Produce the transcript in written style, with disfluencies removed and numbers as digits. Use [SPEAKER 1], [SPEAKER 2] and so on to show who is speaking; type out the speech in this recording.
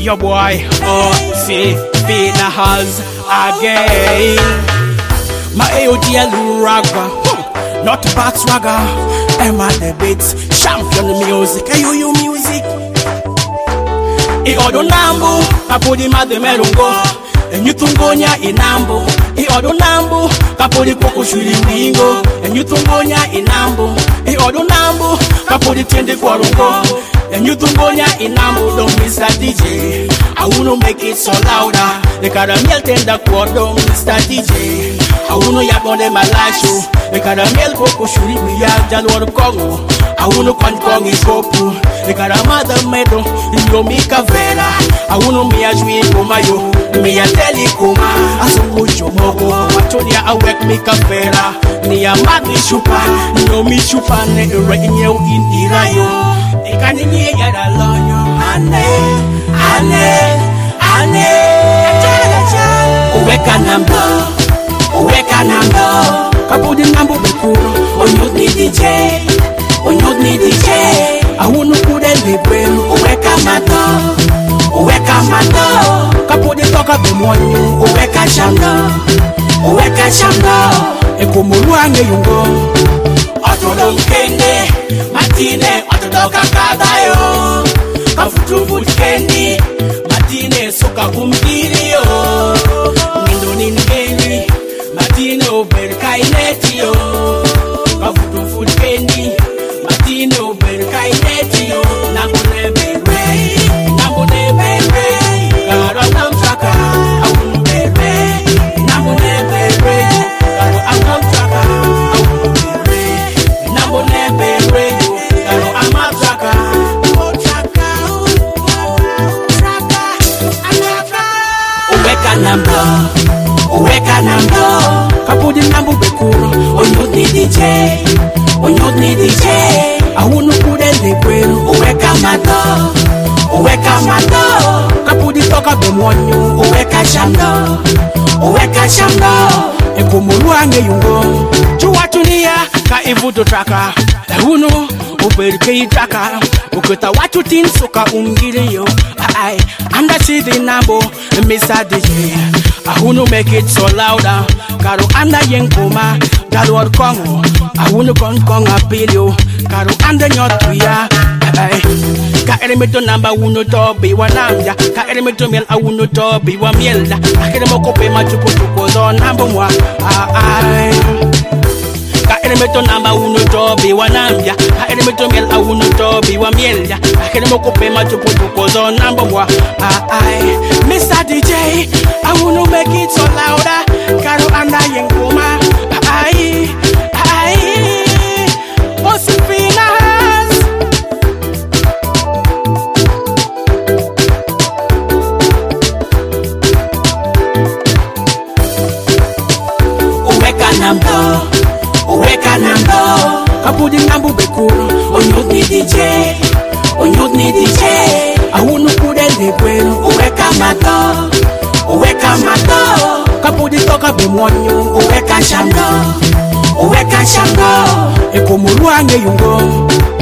[SPEAKER 1] your boy, see, feed the house again. My AODL ragga, not back swagger. Emma the beats, champion music, you music. Iodo nambu, kapodi made melungo. Enyutungonya inambo. Iodo nambu, kapodi koko shuri bingo. Enyutungonya inambo. Iodo nambu, kapodi tende kwa lungo. Enyutungonya inambo, don't miss that DJ. I wanna make it so louder. The caramel tender quarter, Mr. DJ. I wanna yak on them my live show. The caramel koko shuri biya jalwar kongo. I wanna kong is kopu. The caramada medo, you make a vera. I wanna me as we go mayo. Me a telecoma, as a mucho mogo. Matonia I work make a vera. Me a madly shupa, no me shupa ne right in you in Irayo. The canini get along you. Ane. Uweka nambo. Kapudi nambo bekuro. Onyut ni DJ. I wanna put a libel. Uweka mato. Kapudi toka bimwanyu. Uweka shando. Ekumulu ange yungo. Otodo mkende. Matine. Otodoka kadayo. Kafutu kendi. Matine soka kumkiri yo. Mindo ningeri. Matine over kaineti yo. Kafutu kendi. Matine over kaineti yo. Nambo nebere. Karo anam traka. Awunu bere. Nambo nebere. Karo anam traka. Awunu bere. Nambo nebere. Karo anam traka. Uweka nambo. Kapudi nambo bekuro. Onyut ni DJ. I wanna put a libel. Uweka mato. Kapudi toka bemwanyu. Uweka shando. Ekumulu ange yungo. Chuwatunia ka ivuto traka. Uno uberike traka. Ukota watu tin soka ungiri yo. Anda chidi nambo. Mr. DJ. I wanna make it so louder. Karo anda yenkoma. Galo or kongo. I wanna kong apelio. Karo anda nyotuya. Ka elemeto namba uno to be wanamja. Ka elemeto mel a uno to be wa mielda. Akere moko pe machupo chupo zo namba mwa. Ka elemeto namba uno to be wanamja. Ka elemeto mel a uno to be wa mielda. Akere moko pe machupo chupo zo namba mwa. Mr. DJ, I wanna make it so louder. Karo anda yenkoma. Uweka nambo. Kapudi nambo bekuro. Onyut ni DJ. I wanna put a libel. Uweka mato. Kapudi toka bimwanyu. Uweka shando. Ekumulu ange yungo.